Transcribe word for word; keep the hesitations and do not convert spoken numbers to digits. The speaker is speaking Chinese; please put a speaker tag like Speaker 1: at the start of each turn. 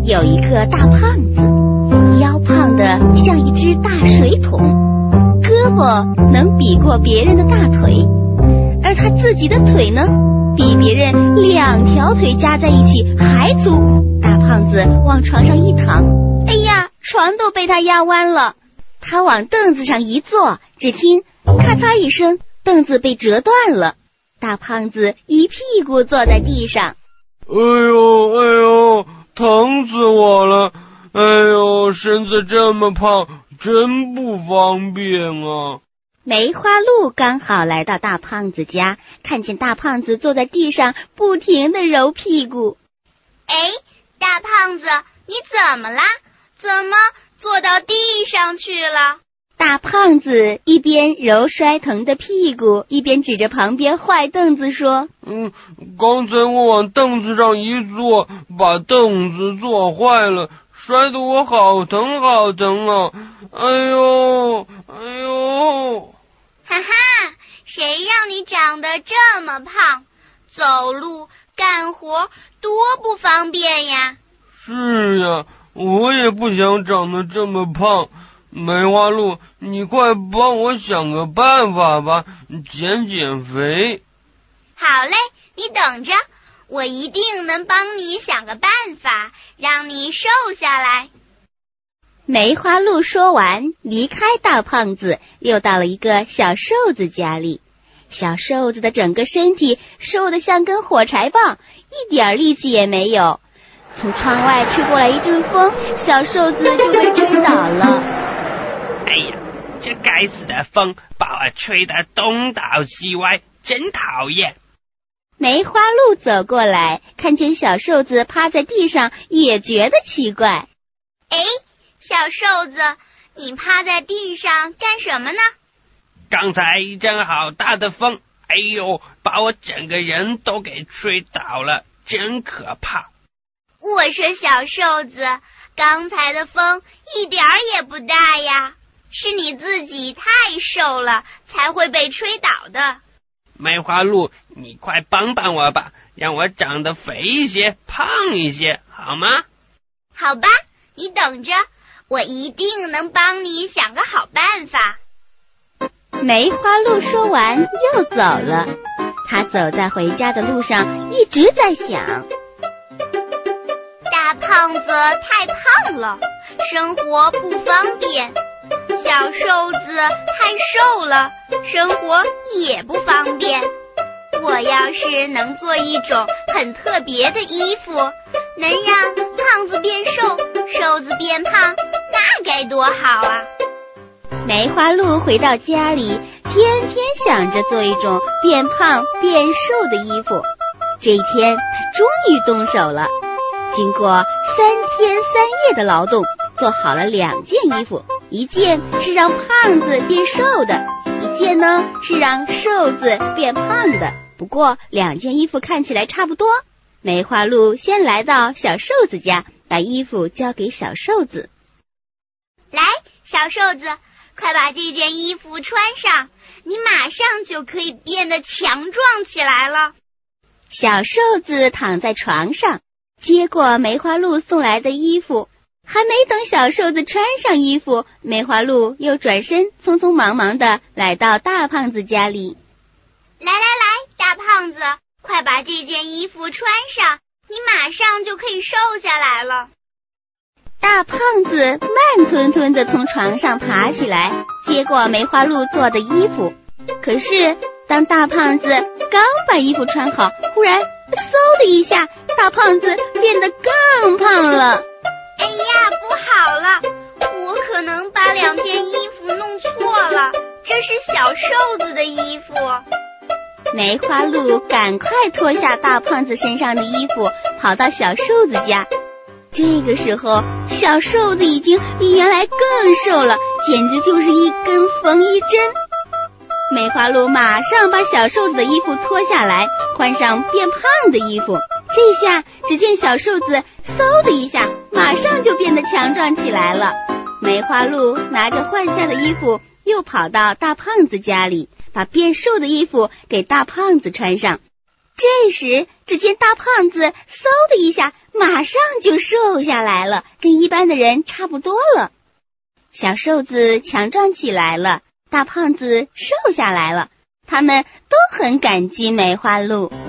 Speaker 1: 有一个大胖子，腰胖得像一只大水桶，胳膊能比过别人的大腿，而他自己的腿呢，比别人两条腿加在一起还粗。大胖子往床上一躺，哎呀，床都被他压弯了。他往凳子上一坐，只听咔嚓一声，凳子被折断了。大胖子一屁股坐在地上。
Speaker 2: 哎呦哎呦，疼死我了！哎呦，身子这么胖，真不方便啊！
Speaker 1: 梅花鹿刚好来到大胖子家，看见大胖子坐在地上，不停地揉屁股。
Speaker 3: 哎，大胖子，你怎么啦？怎么坐到地上去了？
Speaker 1: 大胖子一边揉摔疼的屁股，一边指着旁边坏凳子说：
Speaker 2: 嗯，刚才我往凳子上一坐，把凳子坐坏了，摔得我好疼好疼啊！哎呦哎呦！
Speaker 3: 哈哈，谁让你长得这么胖，走路干活多不方便呀！
Speaker 2: 是呀，我也不想长得这么胖。梅花鹿，你快帮我想个办法吧，减减肥。
Speaker 3: 好嘞，你等着，我一定能帮你想个办法，让你瘦下来。
Speaker 1: 梅花鹿说完，离开大胖子，又到了一个小瘦子家里。小瘦子的整个身体瘦得像根火柴棒，一点力气也没有。从窗外吹过来一阵风，小瘦子就被吹倒了。
Speaker 4: 哎呀，这该死的风把我吹得东倒西歪，真讨厌。
Speaker 1: 梅花鹿走过来，看见小瘦子趴在地上，也觉得奇怪。
Speaker 3: 哎，小瘦子，你趴在地上干什么呢？
Speaker 4: 刚才一阵好大的风，哎呦，把我整个人都给吹倒了，真可怕。
Speaker 3: 我说小瘦子，刚才的风一点儿也不大呀，是你自己太瘦了才会被吹倒的。
Speaker 4: 梅花鹿，你快帮帮我吧，让我长得肥一些，胖一些，好吗？
Speaker 3: 好吧，你等着，我一定能帮你想个好办法。
Speaker 1: 梅花鹿说完又走了。他走在回家的路上，一直在想，
Speaker 3: 大胖子太胖了，生活不方便，小瘦子太瘦了，生活也不方便。我要是能做一种很特别的衣服，能让胖子变瘦，瘦子变胖，那该多好啊！
Speaker 1: 梅花鹿回到家里，天天想着做一种变胖变瘦的衣服。这一天，他终于动手了。经过三天三夜的劳动，做好了两件衣服，一件是让胖子变瘦的，一件呢是让瘦子变胖的。不过两件衣服看起来差不多。梅花鹿先来到小瘦子家，把衣服交给小瘦子。
Speaker 3: 来，小瘦子，快把这件衣服穿上，你马上就可以变得强壮起来了。
Speaker 1: 小瘦子躺在床上，接过梅花鹿送来的衣服，还没等小瘦子穿上衣服，梅花鹿又转身匆匆忙忙地来到大胖子家里。
Speaker 3: 来来来，大胖子，快把这件衣服穿上，你马上就可以瘦下来了。
Speaker 1: 大胖子慢吞吞地从床上爬起来，接过梅花鹿做的衣服。可是当大胖子刚把衣服穿好，忽然嗖的一下，大胖子变得更胖了。
Speaker 3: 哎呀，不好了，我可能把两件衣服弄错了，这是小瘦子的衣服。
Speaker 1: 梅花鹿赶快脱下大胖子身上的衣服，跑到小瘦子家。这个时候，小瘦子已经比原来更瘦了，简直就是一根缝一针。梅花鹿马上把小瘦子的衣服脱下来，换上变胖的衣服。这下只见小瘦子嗖的一下，马上就变得强壮起来了。梅花鹿拿着换下的衣服，又跑到大胖子家里，把变瘦的衣服给大胖子穿上。 这时，只见大胖子嗖的一下，马上就瘦下来了，跟一般的人差不多了。小瘦子强壮起来了，大胖子瘦下来了，他们都很感激梅花鹿。